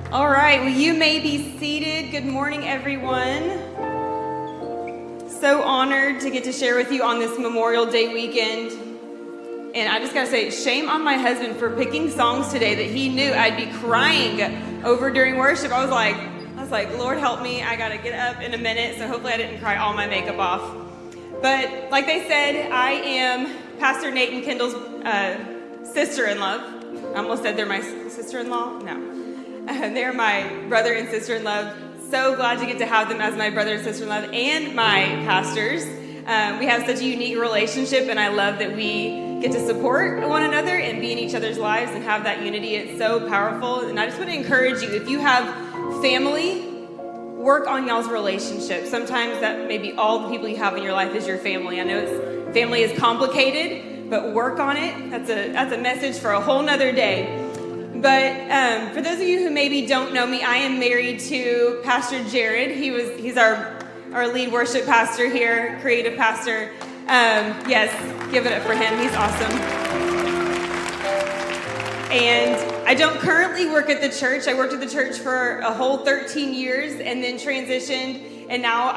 All right, well, you may be seated. Good morning, everyone. So honored to get to share with you on this Memorial Day weekend. And I just got to say, shame on my husband for picking songs today that he knew I'd be crying over during worship. I was like, Lord help me, I got to get up in a minute, so hopefully I didn't cry all my makeup off. But like they said, I am Pastor Nate and Kendall's sister-in-law. I almost said they're my sister-in-law. No. They're my brother and sister-in-law. So glad to get to have them as my brother and sister-in-law and my pastors. We have such a unique relationship, and I love that we get to support one another and be in each other's lives and have that unity. It's so powerful. And I just want to encourage you, if you have family, work on y'all's relationship. Sometimes that may be all the people you have in your life is your family. I know family is complicated, but work on it. That's a message for a whole nother day. But for those of you who maybe don't know me, I am married to Pastor Jared. He's our lead worship pastor here, creative pastor. Yes, give it up for him. He's awesome. And I don't currently work at the church. I worked at the church for a whole 13 years and then transitioned. And now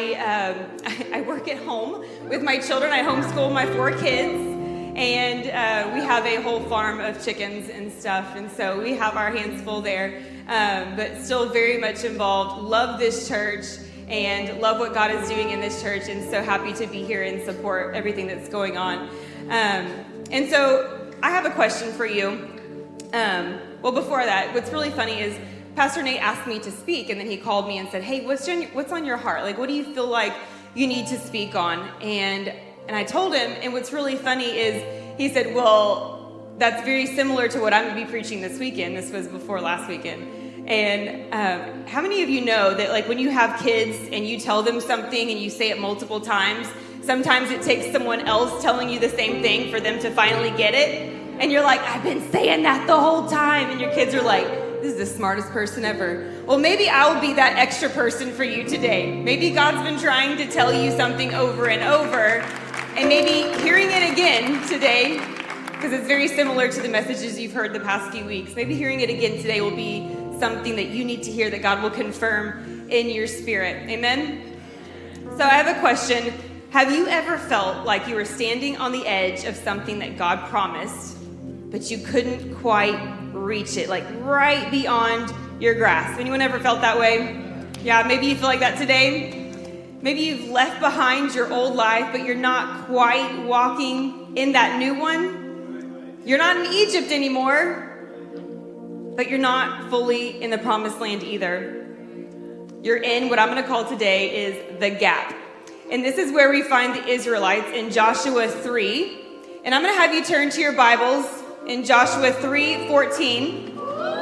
I work at home with my children. I homeschool my 4 kids. And we have a whole farm of chickens and stuff, and so we have our hands full there, but still very much involved. Love this church and love what God is doing in this church, and so happy to be here and support everything that's going on. And so I have a question for you. Well, before that, what's really funny is Pastor Nate asked me to speak, and then he called me and said, hey, what's on your heart? Like, what do you feel like you need to speak on? And I told him, and what's really funny is he said, well, that's very similar to what I'm going to be preaching this weekend. This was before last weekend. And how many of you know that, like, when you have kids and you tell them something and you say it multiple times, sometimes it takes someone else telling you the same thing for them to finally get it? And you're like, I've been saying that the whole time. And your kids are like, this is the smartest person ever. Well, maybe I'll be that extra person for you today. Maybe God's been trying to tell you something over and over. And maybe hearing it again today, because it's very similar to the messages you've heard the past few weeks, maybe hearing it again today will be something that you need to hear that God will confirm in your spirit. Amen? So I have a question. Have you ever felt like you were standing on the edge of something that God promised, but you couldn't quite reach it, like right beyond your grasp? Anyone ever felt that way? Yeah, maybe you feel like that today. Maybe you've left behind your old life, but you're not quite walking in that new one. You're not in Egypt anymore, but you're not fully in the promised land either. You're in what I'm going to call today is the gap. And this is where we find the Israelites in Joshua 3. And I'm going to have you turn to your Bibles in Joshua 3:14.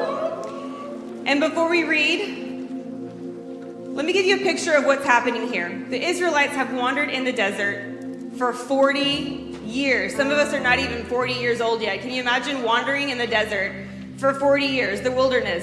And before we read, let me give you a picture of what's happening here. The Israelites have wandered in the desert for 40 years. Some of us are not even 40 years old yet. Can you imagine wandering in the desert for 40 years, the wilderness?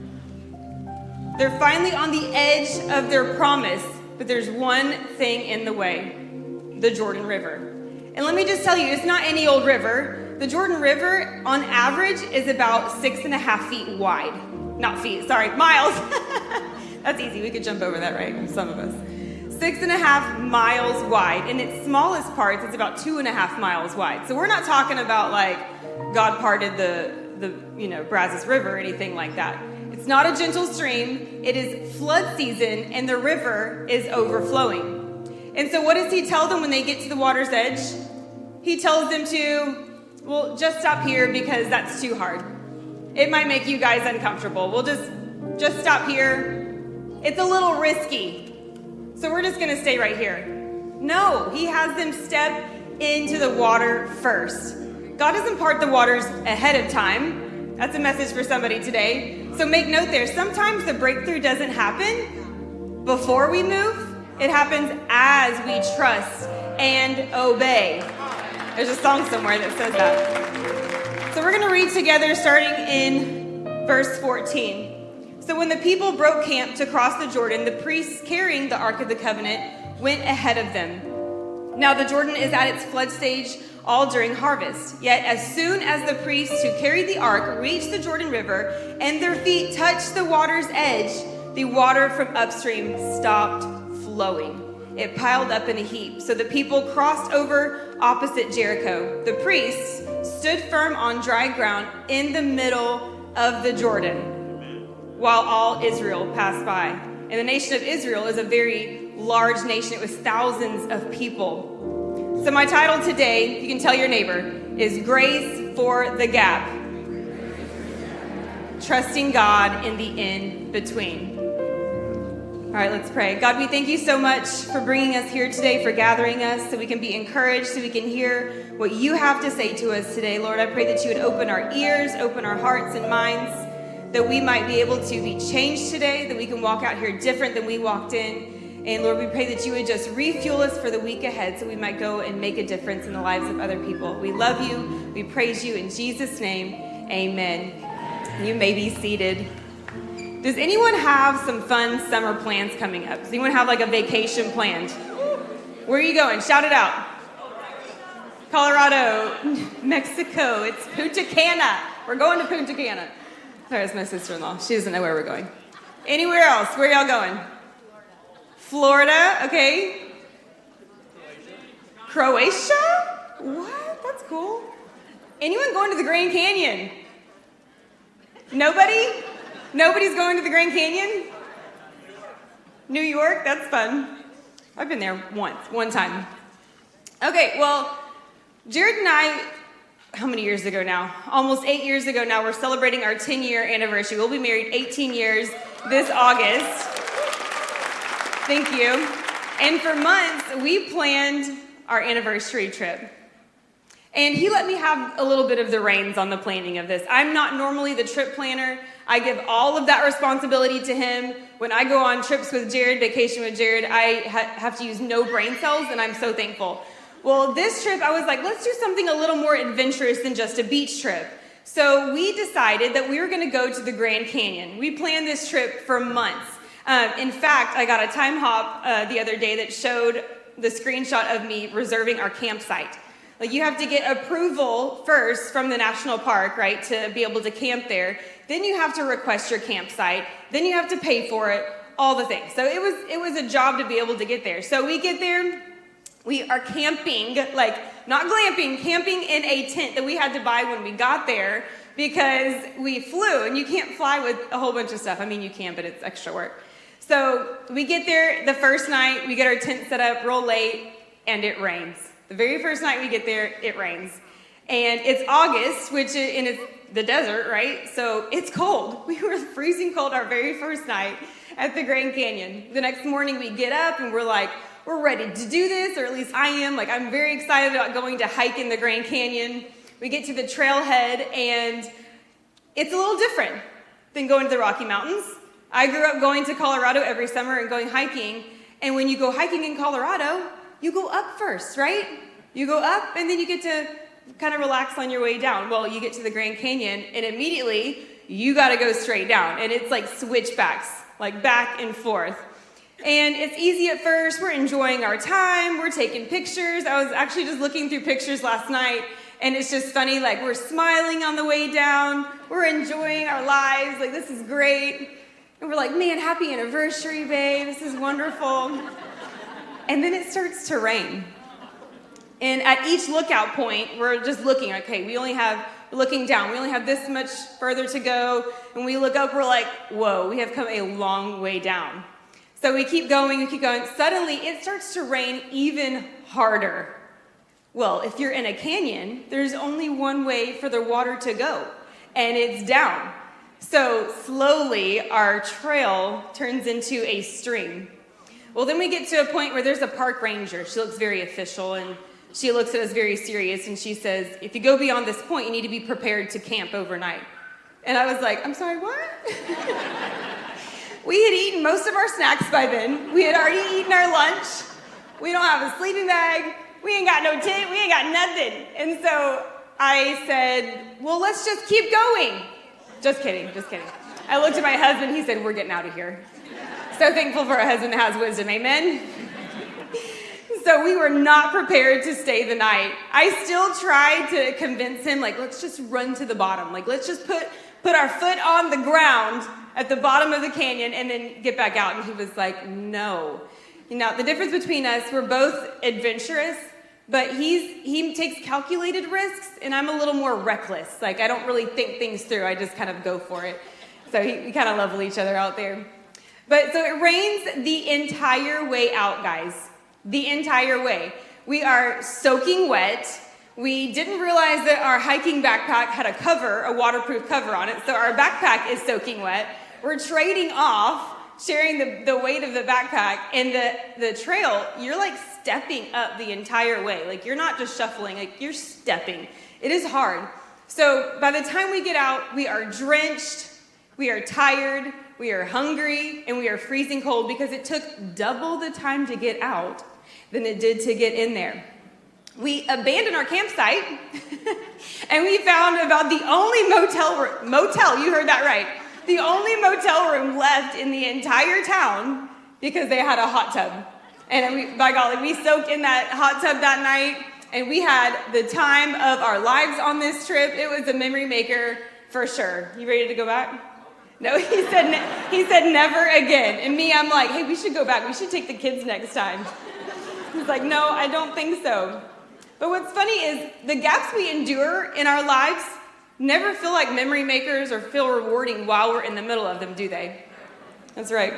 They're finally on the edge of their promise, but there's one thing in the way, the Jordan River. And let me just tell you, it's not any old river. The Jordan River, on average, is about 6.5 feet wide. Not feet, sorry, miles. That's easy. We could jump over that, right? Some of us. 6.5 miles wide. In its smallest parts, it's about 2.5 miles wide. So we're not talking about like God parted the Brazos River or anything like that. It's not a gentle stream. It is flood season, and the river is overflowing. And so what does he tell them when they get to the water's edge? He tells them to, just stop here because that's too hard. It might make you guys uncomfortable. We'll just stop here. It's a little risky, so we're just going to stay right here. No, he has them step into the water first. God doesn't part the waters ahead of time. That's a message for somebody today. So make note there. Sometimes the breakthrough doesn't happen before we move. It happens as we trust and obey. There's a song somewhere that says that. So we're going to read together starting in verse 14. So when the people broke camp to cross the Jordan, the priests carrying the Ark of the Covenant went ahead of them. Now the Jordan is at its flood stage all during harvest. Yet as soon as the priests who carried the ark reached the Jordan River and their feet touched the water's edge, the water from upstream stopped flowing. It piled up in a heap. So the people crossed over opposite Jericho. The priests stood firm on dry ground in the middle of the Jordan while all Israel passed by. And the nation of Israel is a very large nation. It was thousands of people. So my title today, you can tell your neighbor, is Grace for the Gap. Trusting God in the in-between. All right, let's pray. God, we thank you so much for bringing us here today, for gathering us so we can be encouraged, so we can hear what you have to say to us today. Lord, I pray that you would open our ears, open our hearts and minds, that we might be able to be changed today, that we can walk out here different than we walked in. And Lord, we pray that you would just refuel us for the week ahead so we might go and make a difference in the lives of other people. We love you. We praise you in Jesus' name. Amen. You may be seated. Does anyone have some fun summer plans coming up? Does anyone have like a vacation planned? Where are you going? Shout it out. Colorado, Mexico. It's Punta Cana. We're going to Punta Cana. Sorry, it's my sister-in-law. She doesn't know where we're going. Anywhere else? Where are y'all going? Florida. Okay. Croatia? What? That's cool. Anyone going to the Grand Canyon? Nobody? Nobody's going to the Grand Canyon? New York? That's fun. I've been there one time. Okay, well, Jared and I, how many years ago now? Almost 8 years ago now, we're celebrating our 10-year anniversary. We'll be married 18 years this August. Thank you. And for months, we planned our anniversary trip. And he let me have a little bit of the reins on the planning of this. I'm not normally the trip planner. I give all of that responsibility to him. When I go on trips with Jared, vacation with Jared, I have to use no brain cells, and I'm so thankful. Well, this trip, I was like, let's do something a little more adventurous than just a beach trip. So we decided that we were going to go to the Grand Canyon. We planned this trip for months. In fact, I got a time hop the other day that showed the screenshot of me reserving our campsite. Like, you have to get approval first from the national park, right, to be able to camp there. Then you have to request your campsite. Then you have to pay for it, all the things. So it was a job to be able to get there. So we get there. We are camping, like not glamping, camping in a tent that we had to buy when we got there because we flew. And you can't fly with a whole bunch of stuff. I mean, you can, but it's extra work. So we get there the first night. We get our tent set up real late, and it rains. The very first night we get there, it rains. And it's August, and it's the desert, right? So it's cold. We were freezing cold our very first night at the Grand Canyon. The next morning we get up and we're ready to do this, or at least I am. Like, I'm very excited about going to hike in the Grand Canyon. We get to the trailhead, and it's a little different than going to the Rocky Mountains. I grew up going to Colorado every summer and going hiking. And when you go hiking in Colorado, you go up first, right? You go up, and then you get to kind of relax on your way down. Well, you get to the Grand Canyon, and immediately you got to go straight down. And it's like switchbacks, like back and forth. And it's easy at first. We're enjoying our time. We're taking pictures. I was actually just looking through pictures last night, and it's just funny. Like, we're smiling on the way down. We're enjoying our lives. Like, this is great. And we're like, man, happy anniversary, babe. This is wonderful. And then it starts to rain. And at each lookout point, we're just looking, okay, we're looking down. We only have this much further to go. And we look up, we're like, whoa, we have come a long way down. So we keep going. Suddenly, it starts to rain even harder. Well, if you're in a canyon, there's only one way for the water to go, and it's down. So slowly, our trail turns into a stream. Well, then we get to a point where there's a park ranger. She looks very official, and she looks at us very serious, and she says, if you go beyond this point, you need to be prepared to camp overnight. And I was like, I'm sorry, what? We had eaten most of our snacks by then. We had already eaten our lunch. We don't have a sleeping bag. We ain't got no tent. We ain't got nothing. And so I said, well, let's just keep going. Just kidding. I looked at my husband. He said, we're getting out of here. So thankful for a husband that has wisdom. Amen? So we were not prepared to stay the night. I still tried to convince him, like, let's just run to the bottom. Like, let's just put our foot on the ground at the bottom of the canyon and then get back out. And he was like, no. You know, the difference between us, we're both adventurous, but he takes calculated risks, and I'm a little more reckless. Like, I don't really think things through. I just kind of go for it. So we kind of level each other out there. But so it rains the entire way out, guys. The entire way. We are soaking wet. We didn't realize that our hiking backpack had a waterproof cover on it, so our backpack is soaking wet. We're trading off, sharing the weight of the backpack, and the trail, you're like stepping up the entire way. Like, you're not just shuffling, like you're stepping. It is hard. So by the time we get out, we are drenched, we are tired, we are hungry, and we are freezing cold because it took double the time to get out than it did to get in there. We abandoned our campsite, and we found about the only motel, you heard that right, the only motel room left in the entire town because they had a hot tub. And by golly, we soaked in that hot tub that night, and we had the time of our lives on this trip. It was a memory maker for sure. You ready to go back? No, he said never again. And me, I'm like, hey, we should go back. We should take the kids next time. He's like, no, I don't think so. But what's funny is the gaps we endure in our lives never feel like memory makers or feel rewarding while we're in the middle of them, do they? That's right.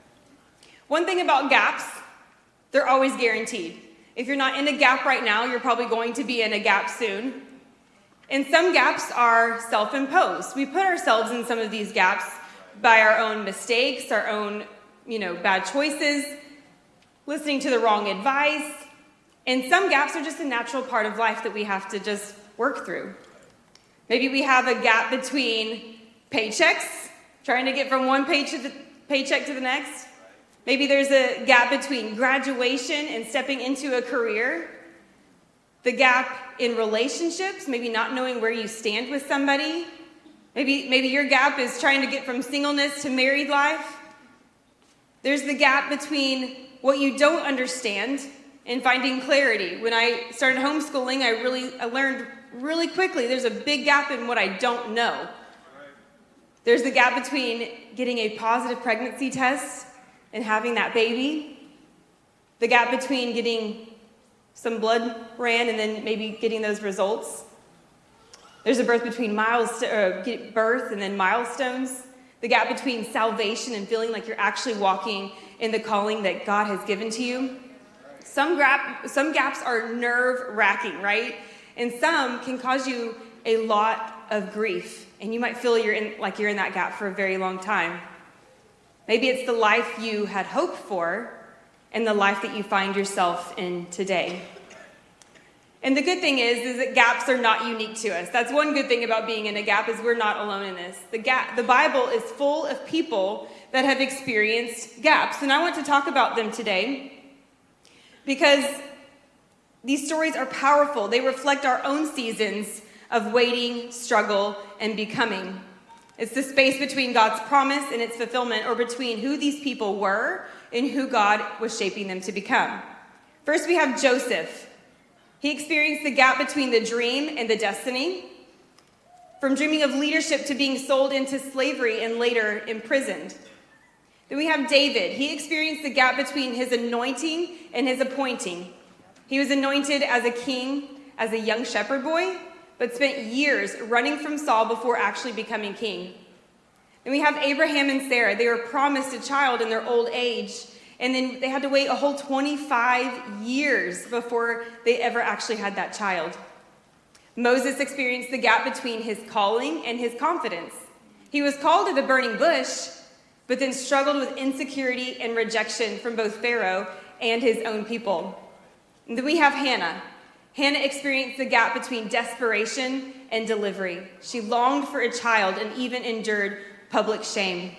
One thing about gaps, they're always guaranteed. If you're not in a gap right now, you're probably going to be in a gap soon. And some gaps are self-imposed. We put ourselves in some of these gaps by our own mistakes, our own, bad choices, listening to the wrong advice. And some gaps are just a natural part of life that we have to just work through. Maybe we have a gap between paychecks, trying to get from one paycheck to the next. Maybe there's a gap between graduation and stepping into a career. The gap in relationships, maybe not knowing where you stand with somebody. Maybe your gap is trying to get from singleness to married life. There's the gap between what you don't understand and finding clarity. When I started homeschooling, I learned really quickly there's a big gap in what I don't know. There's the gap between getting a positive pregnancy test and having that baby. The gap between getting some blood ran and then maybe getting those results. There's a birth between birth and then milestones. The gap between salvation and feeling like you're actually walking in the calling that God has given to you. Some gaps are nerve-wracking, right? And some can cause you a lot of grief. And you might feel you're in that gap for a very long time. Maybe it's the life you had hoped for and the life that you find yourself in today. And the good thing is that gaps are not unique to us. That's one good thing about being in a gap, is we're not alone in this. The Bible is full of people that have experienced gaps. And I want to talk about them today because these stories are powerful. They reflect our own seasons of waiting, struggle, and becoming. It's the space between God's promise and its fulfillment, or between who these people were and who God was shaping them to become. First, we have Joseph. He experienced the gap between the dream and the destiny, from dreaming of leadership to being sold into slavery and later imprisoned. Then we have David. He experienced the gap between his anointing and his appointing. He was anointed as a king as a young shepherd boy, but spent years running from Saul before actually becoming king. Then we have Abraham and Sarah. They were promised a child in their old age, and then they had to wait a whole 25 years before they ever actually had that child. Moses experienced the gap between his calling and his confidence. He was called to the burning bush, but then struggled with insecurity and rejection from both Pharaoh and his own people. And then we have Hannah. Hannah experienced the gap between desperation and delivery. She longed for a child and even endured public shame.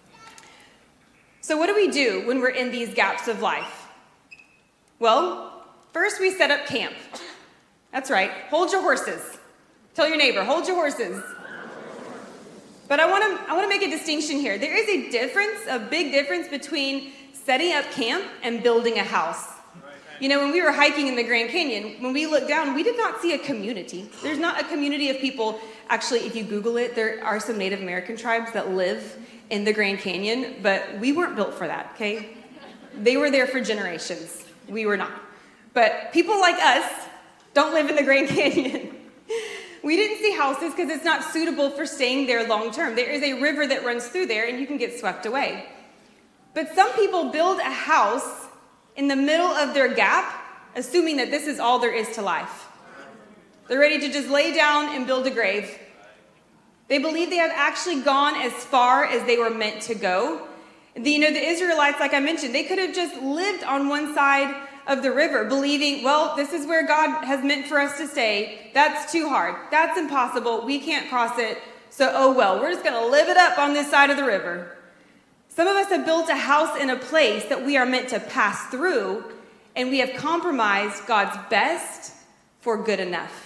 So what do we do when we're in these gaps of life? Well, first we set up camp. That's right. Hold your horses. Tell your neighbor, hold your horses. But I want to make a distinction here. There is a big difference between setting up camp and building a house. You know, when we were hiking in the Grand Canyon, when we looked down, we did not see a community. There's not a community of people. Actually, if you Google it, there are some Native American tribes that live in the Grand Canyon, but we weren't built for that, okay? They were there for generations. We were not. But people like us don't live in the Grand Canyon. We didn't see houses because it's not suitable for staying there long term. There is a river that runs through there and you can get swept away. But some people build a house in the middle of their gap, assuming that this is all there is to life. They're ready to just lay down and build a grave. They believe they have actually gone as far as they were meant to go. The Israelites, like I mentioned, they could have just lived on one side of the river, believing, well, this is where God has meant for us to stay. That's too hard. That's impossible. We can't cross it. So, oh well, we're just going to live it up on this side of the river. Some of us have built a house in a place that we are meant to pass through, and we have compromised God's best for good enough.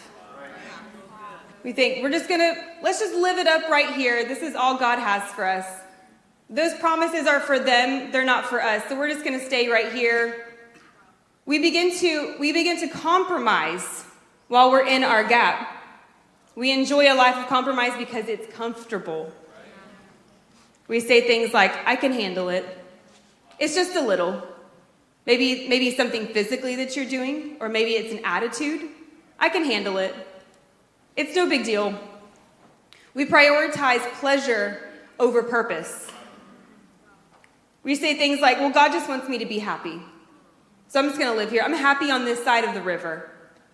We think, let's just live it up right here. This is all God has for us. Those promises are for them. They're not for us. So we're just going to stay right here. We begin to compromise while we're in our gap. We enjoy a life of compromise because it's comfortable. We say things like, I can handle it. It's just a little. Maybe something physically that you're doing, or maybe it's an attitude. I can handle it. It's no big deal. We prioritize pleasure over purpose. We say things like, well, God just wants me to be happy. So I'm just going to live here. I'm happy on this side of the river.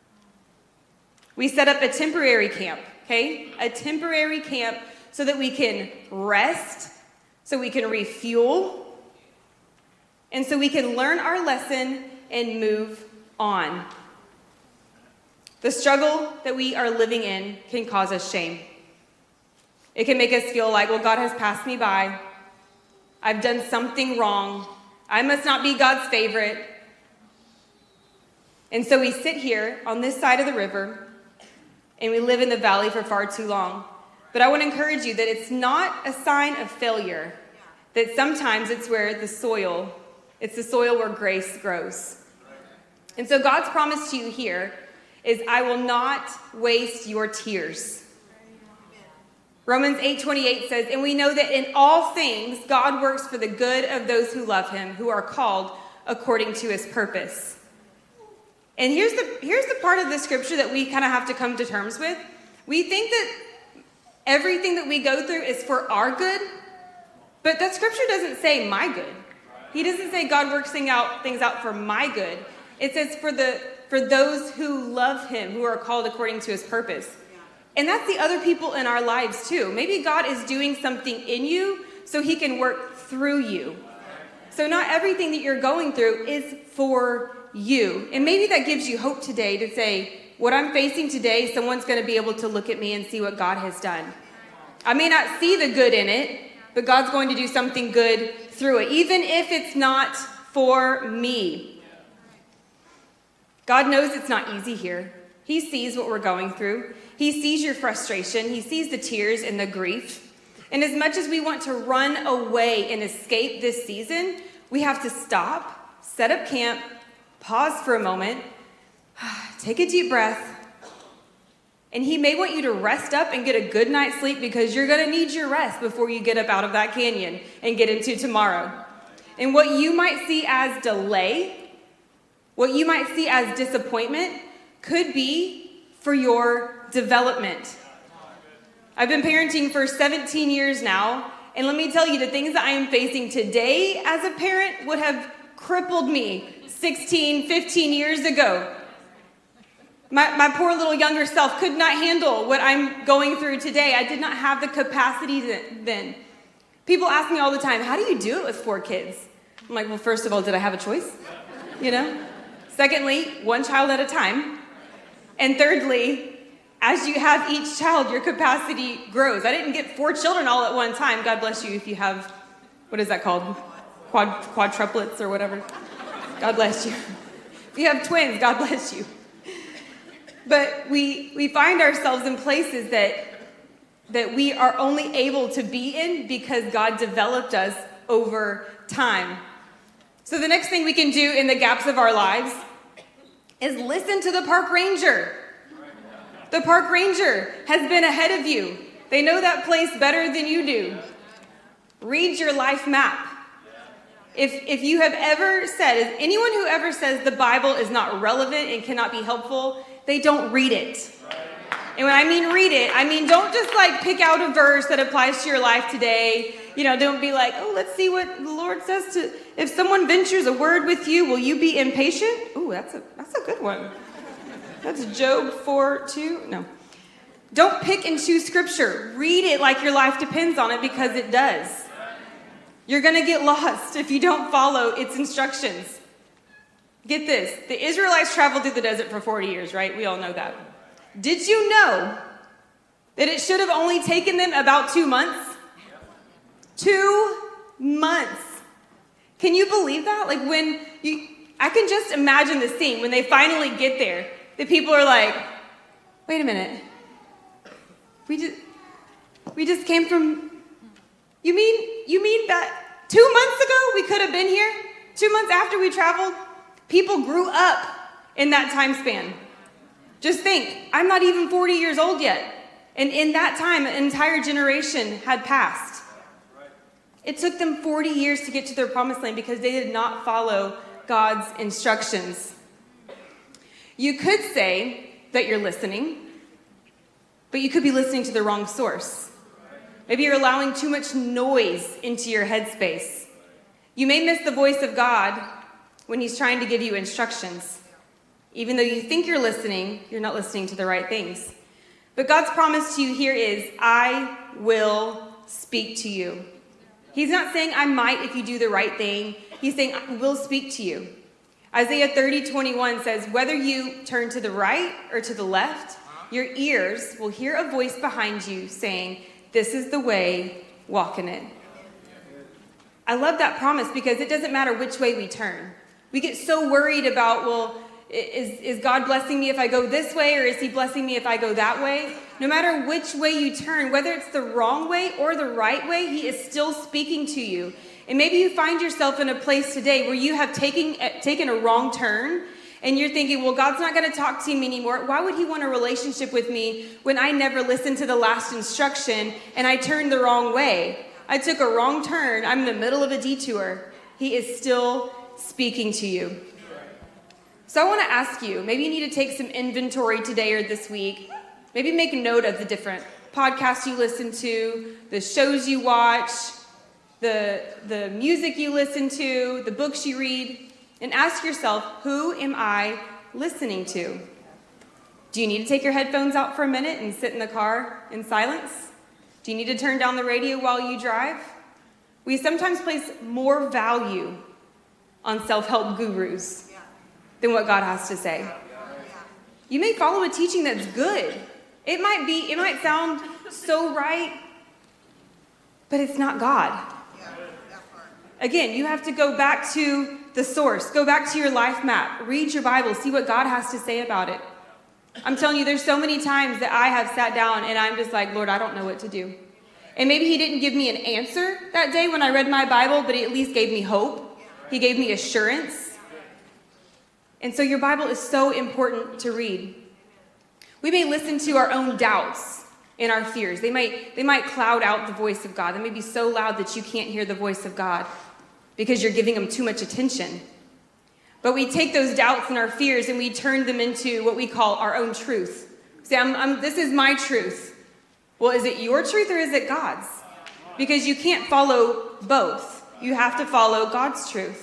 We set up a temporary camp, okay? A temporary camp so that we can rest, so we can refuel, and so we can learn our lesson and move on. The struggle that we are living in can cause us shame. It can make us feel like, well, God has passed me by. I've done something wrong. I must not be God's favorite. And so we sit here on this side of the river, and we live in the valley for far too long. But I want to encourage you that it's not a sign of failure, that sometimes it's the soil where grace grows. And so God's promise to you here is, I will not waste your tears. Romans 8:28 says, and we know that in all things God works for the good of those who love him, who are called according to his purpose. And here's the part of the scripture that we kind of have to come to terms with. We think that everything that we go through is for our good, but that scripture doesn't say my good. He doesn't say God works things out for my good. It says for those who love him, who are called according to his purpose. And that's the other people in our lives too. Maybe God is doing something in you so he can work through you. So not everything that you're going through is for you. And maybe that gives you hope today to say, what I'm facing today, someone's going to be able to look at me and see what God has done. I may not see the good in it, but God's going to do something good through it, even if it's not for me. God knows it's not easy here. He sees what we're going through. He sees your frustration. He sees the tears and the grief. And as much as we want to run away and escape this season, we have to stop, set up camp, pause for a moment, take a deep breath, and he may want you to rest up and get a good night's sleep, because you're going to need your rest before you get up out of that canyon and get into tomorrow. And what you might see as delay, what you might see as disappointment, could be for your development. I've been parenting for 17 years now, and let me tell you, the things that I am facing today as a parent would have crippled me 16, 15 years ago. My poor little younger self could not handle what I'm going through today. I did not have the capacity then. People ask me all the time, how do you do it with 4 kids? I'm like, well, first of all, did I have a choice? Secondly, one child at a time. And thirdly, as you have each child, your capacity grows. I didn't get 4 children all at one time. God bless you if you have, what is that called? Quadruplets or whatever. God bless you. If you have twins, God bless you. But we find ourselves in places that we are only able to be in because God developed us over time. So the next thing we can do in the gaps of our lives is listen to the park ranger. The park ranger has been ahead of you. They know that place better than you do. Read your life map. If you have ever said, if anyone who ever says the Bible is not relevant and cannot be helpful, they don't read it. And when I mean read it, I mean don't just like pick out a verse that applies to your life today. Don't be like, oh, let's see what the Lord says to, if someone ventures a word with you, will you be impatient? Ooh, that's a good one. That's Job 4:2. No. Don't pick and choose scripture. Read it like your life depends on it, because it does. You're going to get lost if you don't follow its instructions. Get this. The Israelites traveled through the desert for 40 years, right? We all know that. Did you know that it should have only taken them about 2 months? 2 months. Can you believe that? Like I can just imagine the scene when they finally get there. The people are like, wait a minute. We just came from, you mean that 2 months ago we could have been here? 2 months after we traveled? People grew up in that time span. Just think, I'm not even 40 years old yet. And in that time, an entire generation had passed. It took them 40 years to get to their promised land because they did not follow God's instructions. You could say that you're listening, but you could be listening to the wrong source. Maybe you're allowing too much noise into your headspace. You may miss the voice of God when he's trying to give you instructions. Even though you think you're listening, you're not listening to the right things. But God's promise to you here is, I will speak to you. He's not saying I might if you do the right thing. He's saying I will speak to you. Isaiah 30:21 says, whether you turn to the right or to the left, your ears will hear a voice behind you saying, this is the way, walk in it. I love that promise because it doesn't matter which way we turn. We get so worried about, well, is God blessing me if I go this way, or is he blessing me if I go that way? No matter which way you turn, whether it's the wrong way or the right way, he is still speaking to you. And maybe you find yourself in a place today where you have taken a wrong turn, and you're thinking, well, God's not going to talk to me anymore. Why would he want a relationship with me when I never listened to the last instruction and I turned the wrong way? I took a wrong turn. I'm in the middle of a detour. He is still speaking to you. So I want to ask you, maybe you need to take some inventory today or this week. Maybe make a note of the different podcasts you listen to, the shows you watch, the music you listen to, the books you read, and ask yourself, who am I listening to? Do you need to take your headphones out for a minute and sit in the car in silence? Do you need to turn down the radio while you drive? We sometimes place more value on self-help gurus than what God has to say. You may follow a teaching that's good. It might sound so right, but it's not God. Again, you have to go back to the source. Go back to your life map. Read your Bible. See what God has to say about it. I'm telling you, there's so many times that I have sat down and I'm just like, Lord, I don't know what to do. And maybe he didn't give me an answer that day when I read my Bible, but he at least gave me hope. He gave me assurance. And so your Bible is so important to read. We may listen to our own doubts and our fears. They might cloud out the voice of God. They may be so loud that you can't hear the voice of God because you're giving them too much attention. But we take those doubts and our fears and we turn them into what we call our own truth. Say, this is my truth. Well, is it your truth or is it God's? Because you can't follow both. You have to follow God's truth.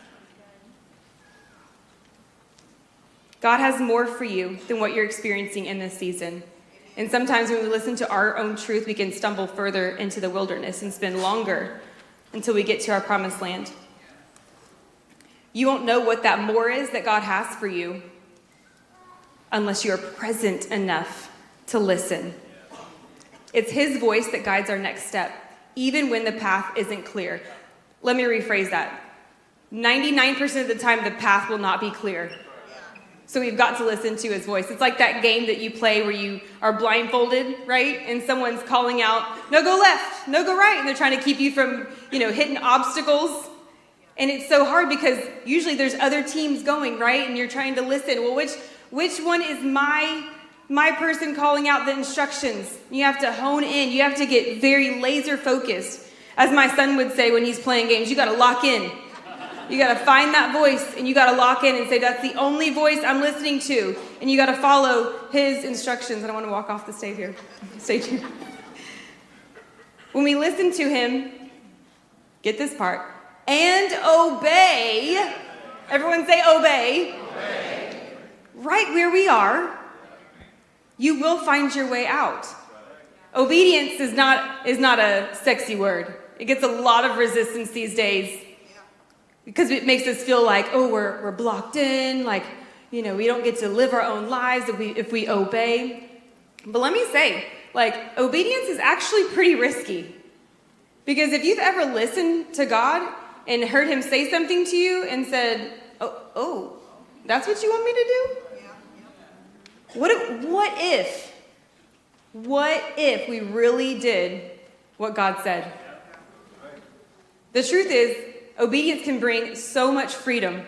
God has more for you than what you're experiencing in this season. And sometimes when we listen to our own truth, we can stumble further into the wilderness and spend longer until we get to our promised land. You won't know what that more is that God has for you unless you are present enough to listen. It's his voice that guides our next step, even when the path isn't clear. Let me rephrase that. 99% of the time, the path will not be clear. So we've got to listen to his voice. It's like that game that you play where you are blindfolded, right? And someone's calling out, no, go left, no, go right. And they're trying to keep you from, hitting obstacles. And it's so hard because usually there's other teams going, right? And you're trying to listen. Well, which one is my person calling out the instructions? You have to hone in. You have to get very laser focused. As my son would say when he's playing games, you got to lock in. You got to find that voice and you got to lock in and say, that's the only voice I'm listening to. And you got to follow his instructions. I don't want to walk off the stage here. When we listen to him, get this part, and obey. Everyone say obey. Obey. Right where we are, you will find your way out. Obedience is not a sexy word. It gets a lot of resistance these days because it makes us feel like, oh, we're blocked in, like, we don't get to live our own lives if we obey. But let me say, like, obedience is actually pretty risky. Because if you've ever listened to God and heard him say something to you and said, oh, that's what you want me to do? What if we really did what God said? The truth is, obedience can bring so much freedom.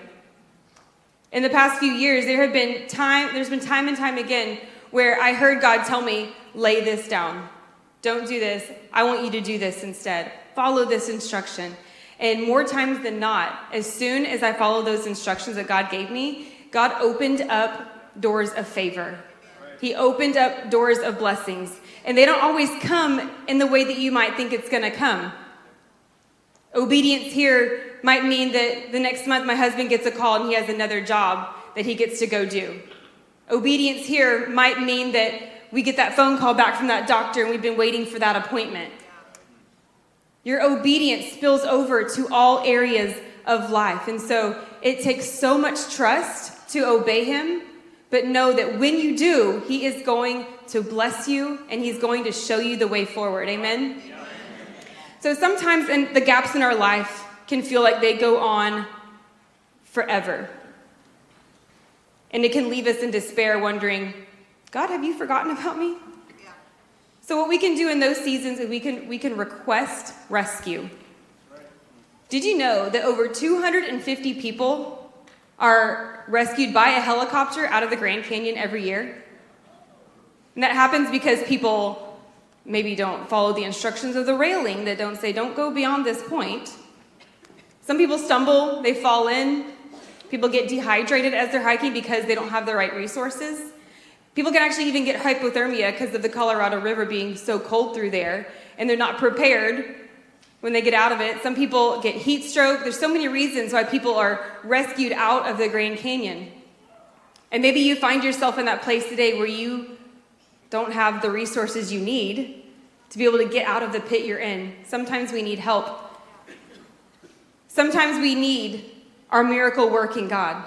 In the past few years, there's been time and time again where I heard God tell me, lay this down. Don't do this. I want you to do this instead. Follow this instruction. And more times than not, as soon as I followed those instructions that God gave me, God opened up doors of favor. He opened up doors of blessings. And they don't always come in the way that you might think it's going to come. Obedience here might mean that the next month my husband gets a call and he has another job that he gets to go do. Obedience here might mean that we get that phone call back from that doctor and we've been waiting for that appointment. Your obedience spills over to all areas of life. And so it takes so much trust to obey him, but know that when you do, he is going to bless you and he's going to show you the way forward. Amen? So sometimes the gaps in our life can feel like they go on forever. And it can leave us in despair wondering, God, have you forgotten about me? Yeah. So what we can do in those seasons is we can request rescue. Right. Did you know that over 250 people are rescued by a helicopter out of the Grand Canyon every year? And that happens because people maybe don't follow the instructions of the railing that don't say, don't go beyond this point. Some people stumble, they fall in. People get dehydrated as they're hiking because they don't have the right resources. People can actually even get hypothermia because of the Colorado River being so cold through there, and they're not prepared when they get out of it. Some people get heat stroke. There's so many reasons why people are rescued out of the Grand Canyon. And maybe you find yourself in that place today where you don't have the resources you need to be able to get out of the pit you're in. Sometimes we need help. Sometimes we need our miracle working God.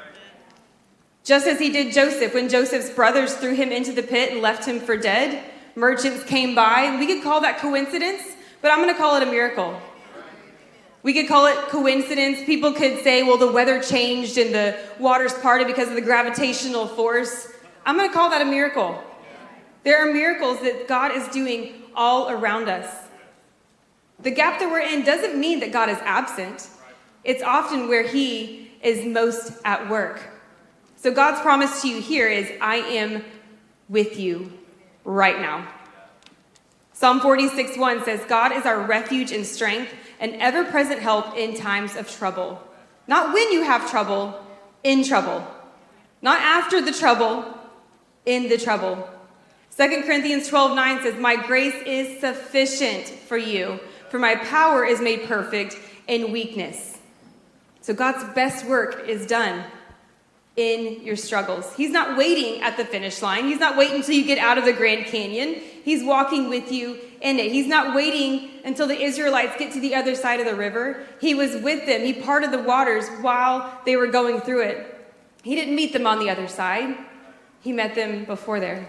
Just as he did Joseph, when Joseph's brothers threw him into the pit and left him for dead, merchants came by. We could call that coincidence, but I'm going to call it a miracle. We could call it coincidence. People could say, well, the weather changed and the waters parted because of the gravitational force. I'm going to call that a miracle. There are miracles that God is doing all around us. The gap that we're in doesn't mean that God is absent. It's often where he is most at work. So God's promise to you here is, I am with you right now. Psalm 46:1 says, God is our refuge and strength, an ever-present help in times of trouble. Not when you have trouble, in trouble. Not after the trouble, in the trouble. 2 Corinthians 12:9 says, my grace is sufficient for you, for my power is made perfect in weakness. So God's best work is done in your struggles. He's not waiting at the finish line. He's not waiting until you get out of the Grand Canyon. He's walking with you in it. He's not waiting until the Israelites get to the other side of the river. He was with them. He parted the waters while they were going through it. He didn't meet them on the other side. He met them before then.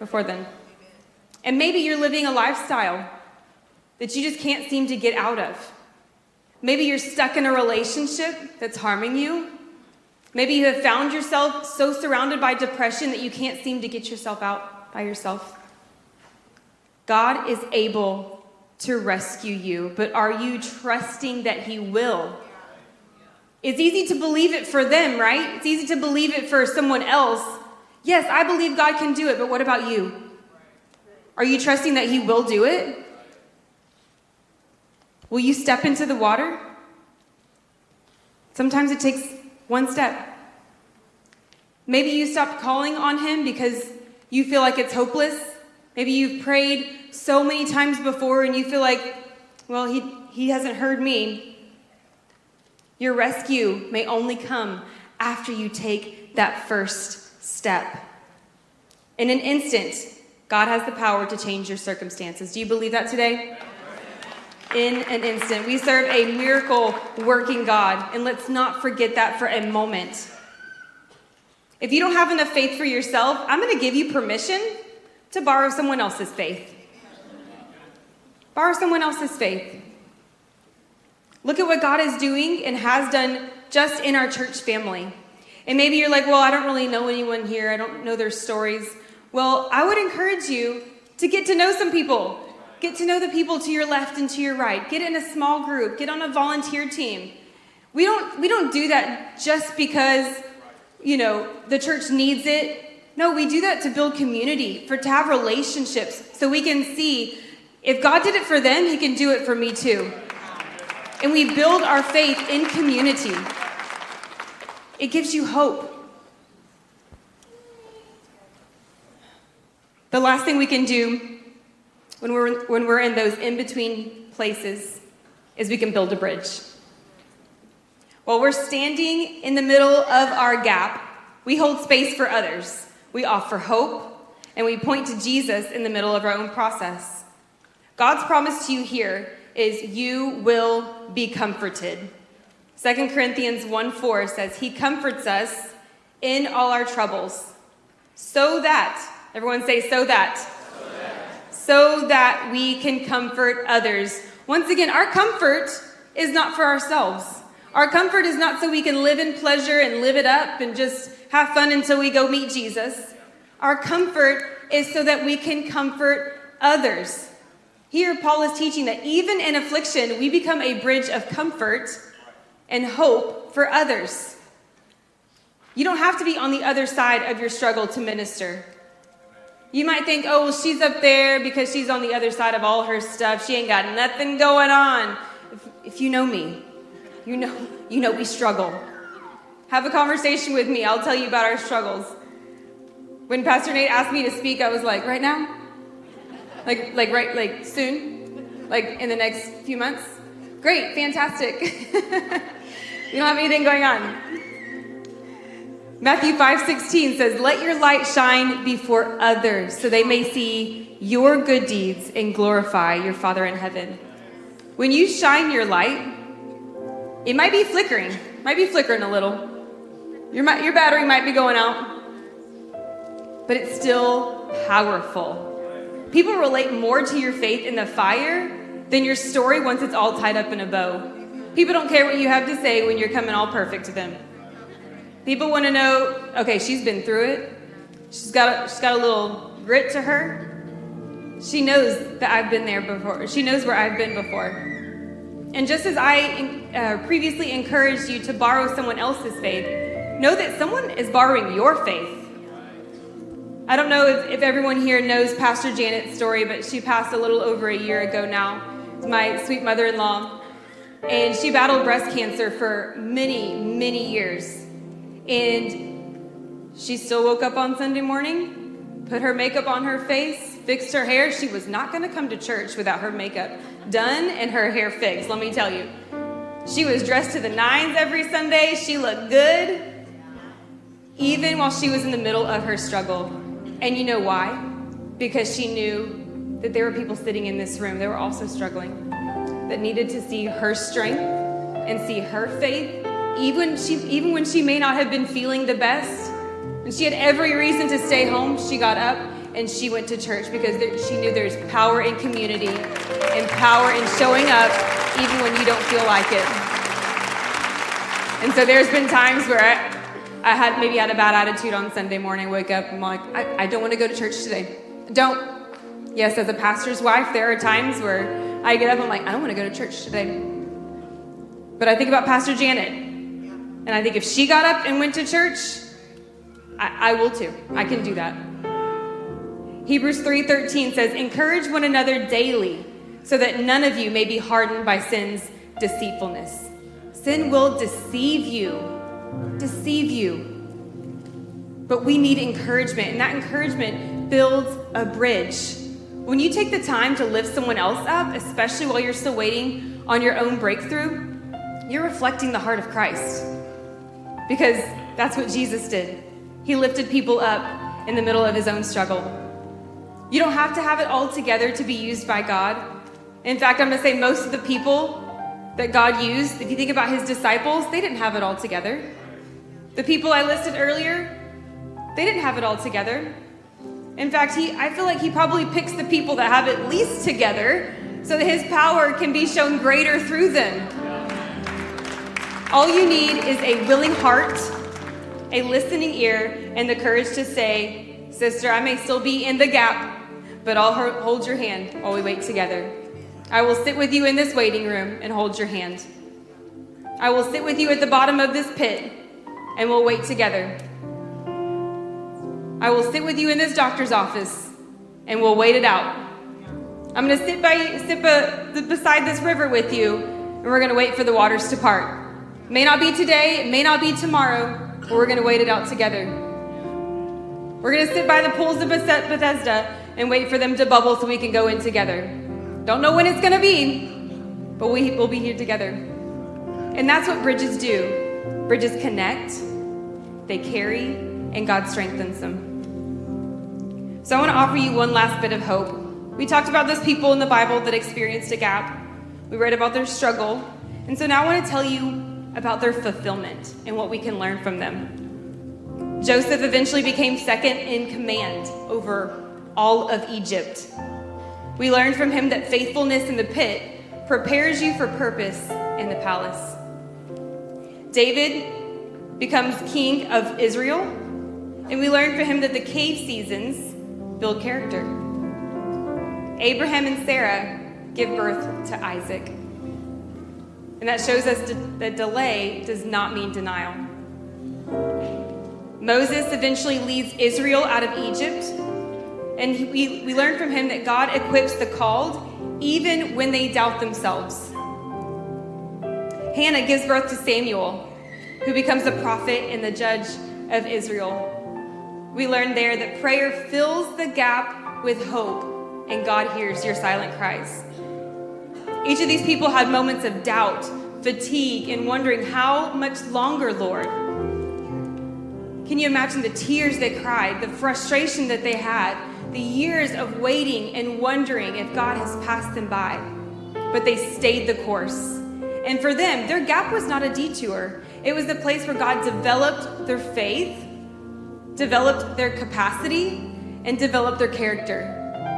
And maybe you're living a lifestyle that you just can't seem to get out of. Maybe you're stuck in a relationship that's harming you. Maybe you have found yourself so surrounded by depression that you can't seem to get yourself out by yourself. God is able to rescue you, but are you trusting that he will? It's easy to believe it for them, right? It's easy to believe it for someone else. Yes, I believe God can do it, but what about you? Are you trusting that he will do it? Will you step into the water? Sometimes it takes one step. Maybe you stopped calling on him because you feel like it's hopeless. Maybe you've prayed so many times before and you feel like, well, he hasn't heard me. Your rescue may only come after you take that first step. In an instant, God has the power to change your circumstances. Do you believe that today? In an instant. We serve a miracle-working God, and let's not forget that for a moment. If you don't have enough faith for yourself, I'm going to give you permission to borrow someone else's faith. Borrow someone else's faith. Look at what God is doing and has done just in our church family. And maybe you're like, well, I don't really know anyone here. I don't know their stories. Well, I would encourage you to get to know some people. Get to know the people to your left and to your right. Get in a small group. Get on a volunteer team. We don't do that just because, the church needs it. No, we do that to build community, to have relationships, so we can see if God did it for them, he can do it for me too. And we build our faith in community. It gives you hope. The last thing we can do when we're in those in-between places is we can build a bridge. While we're standing in the middle of our gap, we hold space for others. We offer hope, and we point to Jesus in the middle of our own process. God's promise to you here is you will be comforted. 2 Corinthians 1:4 says, he comforts us in all our troubles, so that, everyone say, so that we can comfort others. Once again, our comfort is not for ourselves. Our comfort is not so we can live in pleasure and live it up and just have fun until we go meet Jesus. Our comfort is so that we can comfort others. Here, Paul is teaching that even in affliction, we become a bridge of comfort and hope for others. You don't have to be on the other side of your struggle to minister. You might think, oh, well, she's up there because she's on the other side of all her stuff. She ain't got nothing going on. If you know me, you know we struggle. Have a conversation with me. I'll tell you about our struggles. When Pastor Nate asked me to speak, I was like, right now? Like soon? Like in the next few months? Great, fantastic. We don't have anything going on. Matthew 5:16 says, let your light shine before others so they may see your good deeds and glorify your Father in heaven. When you shine your light, it might be flickering a little. Your battery might be going out, but it's still powerful. People relate more to your faith in the fire than your story once it's all tied up in a bow. People don't care what you have to say when you're coming all perfect to them. People want to know, okay, she's been through it. She's got a little grit to her. She knows that I've been there before. She knows where I've been before. And just as I previously encouraged you to borrow someone else's faith, know that someone is borrowing your faith. I don't know if everyone here knows Pastor Janet's story, but she passed a little over a year ago now. It's my sweet mother-in-law. And she battled breast cancer for many, many years. And she still woke up on Sunday morning, put her makeup on her face, fixed her hair. She was not going to come to church without her makeup done and her hair fixed, let me tell you. She was dressed to the nines every Sunday. She looked good, even while she was in the middle of her struggle. And you know why? Because she knew that there were people sitting in this room that were also struggling, that needed to see her strength and see her faith, even when she may not have been feeling the best. And she had every reason to stay home. She got up and she went to church because she knew there's power in community and power in showing up even when you don't feel like it. And so there's been times where I had a bad attitude on Sunday morning, wake up, I'm like, I don't want to go to church today. Don't. Yes, as a pastor's wife, there are times where I get up, I'm like, I don't want to go to church today. But I think about Pastor Janet. And I think if she got up and went to church, I will too. I can do that. Hebrews 3:13 says, encourage one another daily so that none of you may be hardened by sin's deceitfulness. Sin will deceive you. Deceive you. But we need encouragement, and that encouragement builds a bridge. When you take the time to lift someone else up, especially while you're still waiting on your own breakthrough, you're reflecting the heart of Christ. Because that's what Jesus did. He lifted people up in the middle of his own struggle. You don't have to have it all together to be used by God. In fact, I'm going to say most of the people that God used, if you think about his disciples, they didn't have it all together. The people I listed earlier, they didn't have it all together. In fact, I feel like he probably picks the people that have it least together so that his power can be shown greater through them. All you need is a willing heart, a listening ear, and the courage to say, sister, I may still be in the gap, but I'll hold your hand while we wait together. I will sit with you in this waiting room and hold your hand. I will sit with you at the bottom of this pit and we'll wait together. I will sit with you in this doctor's office and we'll wait it out. I'm going to sit beside this river with you and we're going to wait for the waters to part. It may not be today, it may not be tomorrow, but we're going to wait it out together. We're going to sit by the pools of Bethesda and wait for them to bubble so we can go in together. Don't know when it's going to be, but we will be here together. And that's what bridges do. Bridges connect, they carry, and God strengthens them. So I want to offer you one last bit of hope. We talked about those people in the Bible that experienced a gap. We read about their struggle. And so now I want to tell you about their fulfillment and what we can learn from them. Joseph eventually became second in command over all of Egypt. We learned from him that faithfulness in the pit prepares you for purpose in the palace. David becomes king of Israel, and we learned from him that the cave seasons build character. Abraham and Sarah give birth to Isaac. And that shows us that delay does not mean denial. Moses eventually leads Israel out of Egypt. And we learn from him that God equips the called even when they doubt themselves. Hannah gives birth to Samuel, who becomes a prophet and the judge of Israel. We learn there that prayer fills the gap with hope, and God hears your silent cries. Each of these people had moments of doubt, fatigue, and wondering, how much longer, Lord? Can you imagine the tears they cried, the frustration that they had, the years of waiting and wondering if God has passed them by? But they stayed the course. And for them, their gap was not a detour. It was the place where God developed their faith, developed their capacity, and developed their character.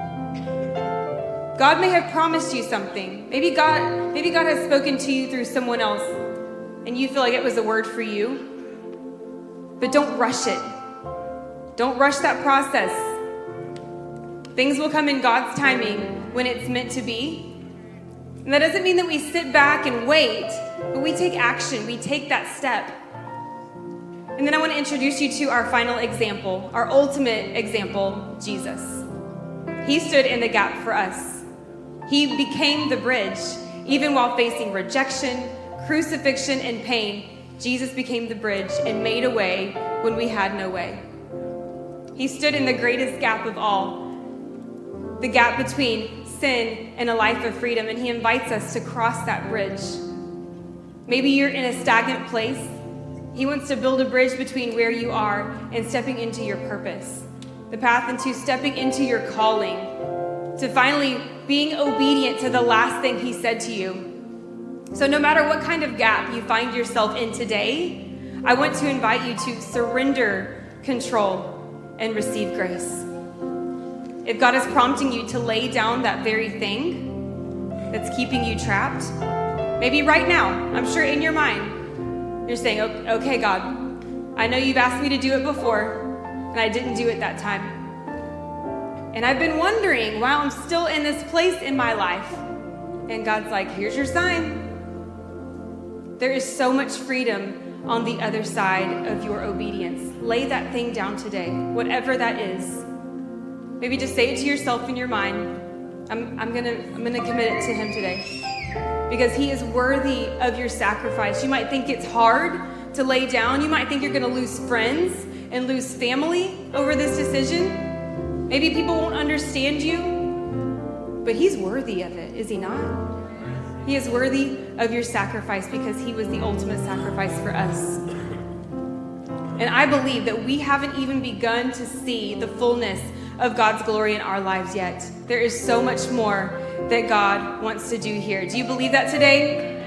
God may have promised you something. Maybe God has spoken to you through someone else, and you feel like it was a word for you. But don't rush it. Don't rush that process. Things will come in God's timing when it's meant to be. And that doesn't mean that we sit back and wait, but we take action. We take that step. And then I want to introduce you to our final example, our ultimate example, Jesus. He stood in the gap for us. He became the bridge. Even while facing rejection, crucifixion, and pain, Jesus became the bridge and made a way when we had no way. He stood in the greatest gap of all, the gap between sin and a life of freedom, and he invites us to cross that bridge. Maybe you're in a stagnant place. He wants to build a bridge between where you are and stepping into your purpose, the path into stepping into your calling, to finally being obedient to the last thing he said to you. So no matter what kind of gap you find yourself in today, I want to invite you to surrender control and receive grace. If God is prompting you to lay down that very thing that's keeping you trapped, maybe right now, I'm sure in your mind, you're saying, okay, God, I know you've asked me to do it before, and I didn't do it that time. And I've been wondering why I'm still in this place in my life. And God's like, here's your sign. There is so much freedom on the other side of your obedience. Lay that thing down today, whatever that is. Maybe just say it to yourself in your mind. I'm gonna commit it to him today, because he is worthy of your sacrifice. You might think it's hard to lay down. You might think you're gonna lose friends and lose family over this decision. Maybe people won't understand you, but he's worthy of it, is he not? He is worthy of your sacrifice because he was the ultimate sacrifice for us. And I believe that we haven't even begun to see the fullness of God's glory in our lives yet. There is so much more that God wants to do here. Do you believe that today?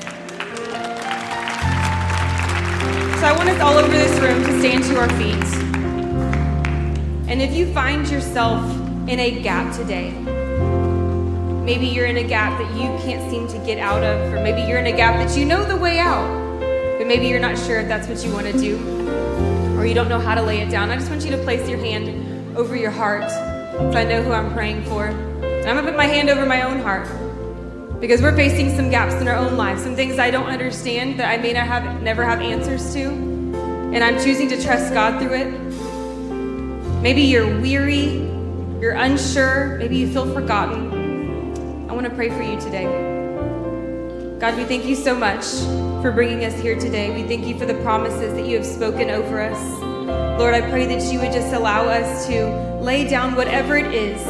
So I want us all over this room to stand to our feet. And if you find yourself in a gap today, maybe you're in a gap that you can't seem to get out of, or maybe you're in a gap that you know the way out, but maybe you're not sure if that's what you want to do, or you don't know how to lay it down. I just want you to place your hand over your heart, so I know who I'm praying for. And I'm going to put my hand over my own heart, because we're facing some gaps in our own lives, some things I don't understand that I may never have answers to, and I'm choosing to trust God through it. Maybe you're weary, you're unsure, maybe you feel forgotten. I want to pray for you today. God, we thank you so much for bringing us here today. We thank you for the promises that you have spoken over us. Lord, I pray that you would just allow us to lay down whatever it is.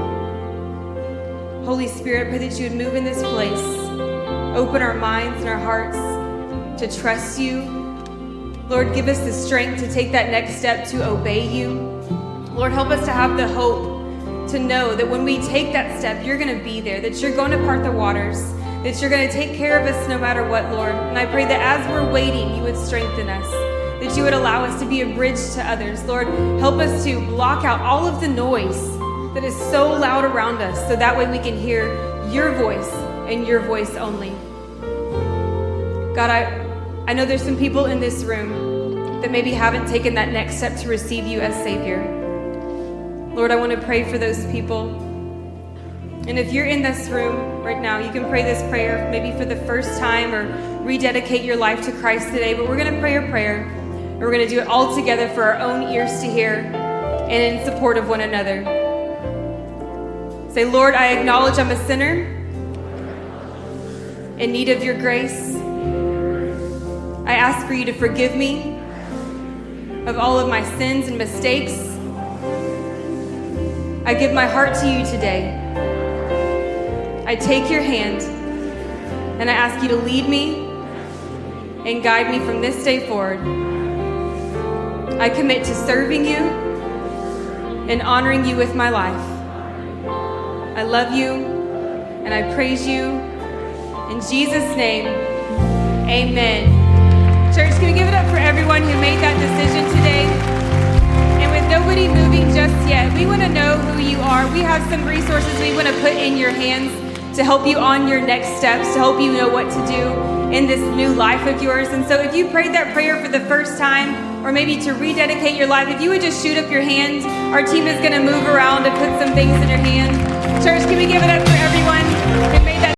Holy Spirit, I pray that you would move in this place. Open our minds and our hearts to trust you. Lord, give us the strength to take that next step to obey you. Lord, help us to have the hope to know that when we take that step, you're going to be there, that you're going to part the waters, that you're going to take care of us no matter what, Lord. And I pray that as we're waiting, you would strengthen us, that you would allow us to be a bridge to others. Lord, help us to block out all of the noise that is so loud around us, so that way we can hear your voice and your voice only. God, I know there's some people in this room that maybe haven't taken that next step to receive you as Savior. Lord, I want to pray for those people. And if you're in this room right now, you can pray this prayer maybe for the first time or rededicate your life to Christ today. But we're going to pray a prayer, and we're going to do it all together for our own ears to hear and in support of one another. Say, Lord, I acknowledge I'm a sinner in need of your grace. I ask for you to forgive me of all of my sins and mistakes. I give my heart to you today. I take your hand and I ask you to lead me and guide me from this day forward. I commit to serving you and honoring you with my life. I love you and I praise you. In Jesus' name, amen. Church, can we give it up for everyone who made that decision today? And with nobody moving just yet, we want to know who you are. We have some resources we want to put in your hands to help you on your next steps, to help you know what to do in this new life of yours. And so if you prayed that prayer for the first time, or maybe to rededicate your life, if you would just shoot up your hand, our team is going to move around and put some things in your hand. Church, can we give it up for everyone who made that